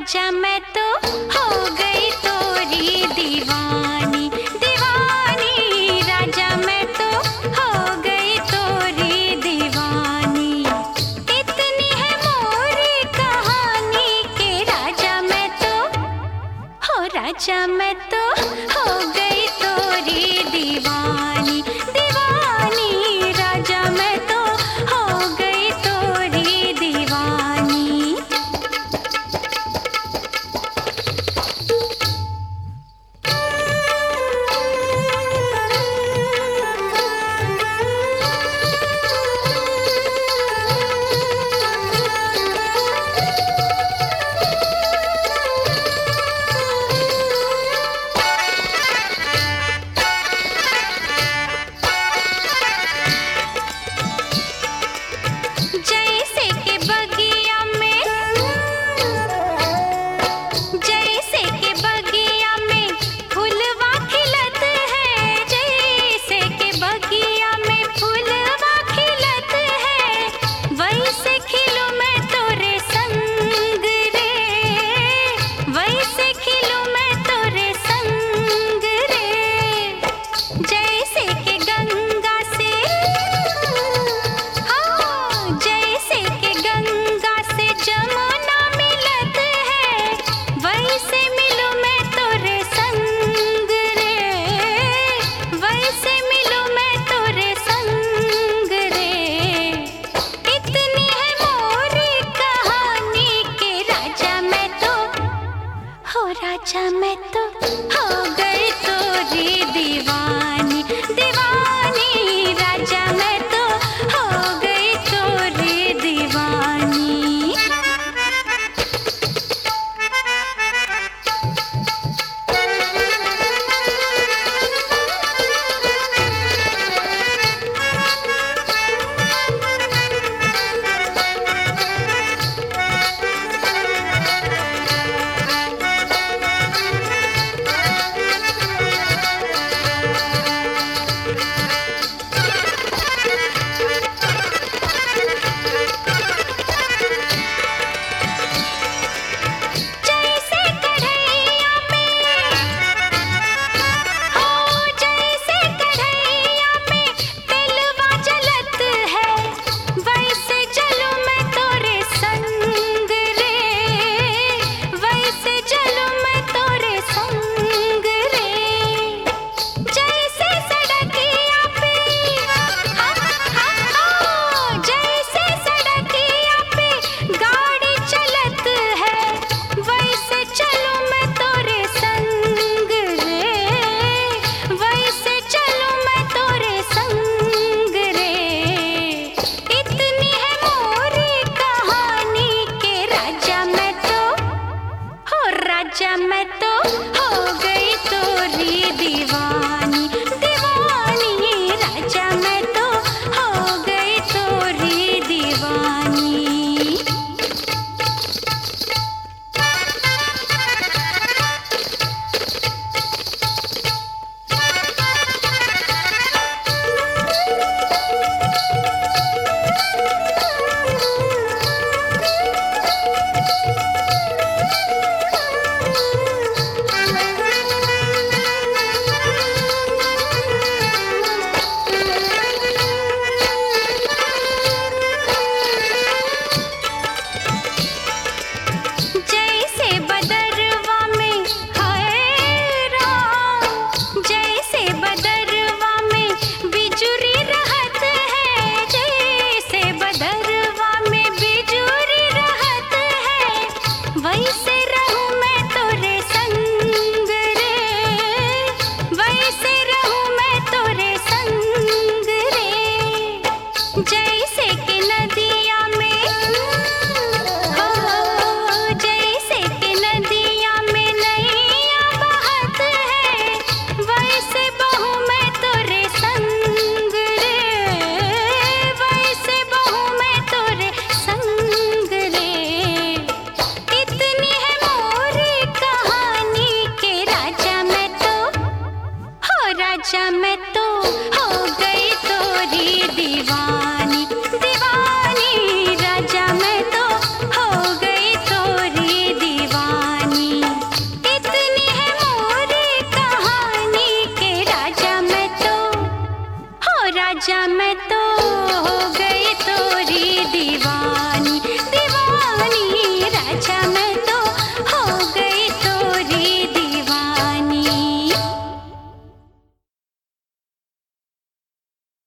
राजा मैं तो हो गई तोरी दीवानी दीवानी, राजा मैं तो हो गई तोरी दीवानी। इतनी है मोरी कहानी के राजा मैं तो हो, राजा मैं तो हो गई तोरी दीवानी दीवानी, राजा मैं तो हो गई तोरी दीवानी। जैसे के बगिया में, जैसे के बगिया में फूलवा खिलत है, जैसे के बगिया में फूलवा खिलत है, वैसे खिलूं मैं तोरे संग रे, वैसे खिलूं मैं तोरे संग रे। जैसे के गंगा से, हाँ जैसे के गंगा से जमुना मिलत है, वैसे मिलूं मैं तोरे संग रे, वैसे मिलूं मैं तोरे संग रे। इतनी है मोरी कहानी के राजा मैं तो हो, राजा मैं तो हो गई तोरी दीवानी दीवानी, राजा मैं तो हो गई तोरी दीवानी। जैसे कढ़ैया में, हो जैसे कढ़ैया में तेलवा जलत है, वैसे जलूं मैं तोरे संग रे, वैसे जलूं मैं तोरे संग रे। जैसे सड़किया पे, जैसे सड़किया पे गाड़ी चलत है, वैसे चलूं मैं तोरे संग रे, वैसे चलूं मैं तोरे संग रे। इतनी है मोरी कहानी के राजा मैं तो हो, राजा मैं तो हो गई